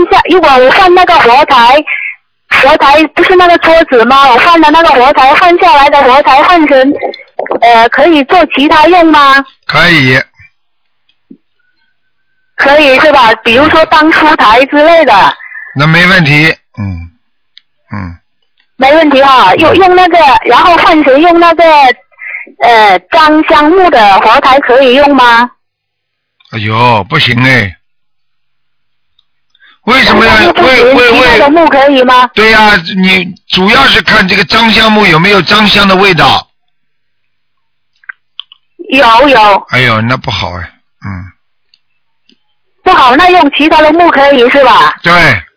下，如果我换那个佛台不是那个桌子吗？我换了那个佛台，换下来的佛台换成可以做其他用吗？ 可以。 可以是吧？比如说当书台之类的。 那没问题， 没问题哈，用那个，然后换成用那个樟香木的佛台可以用吗？ 哎呦，不行哎。为什么要其他的木可以吗？ 对呀，你主要是看这个樟香木有没有樟香的味道。 有。 哎呦，那不好哎， 不好，那用其他的木可以是吧？ 对。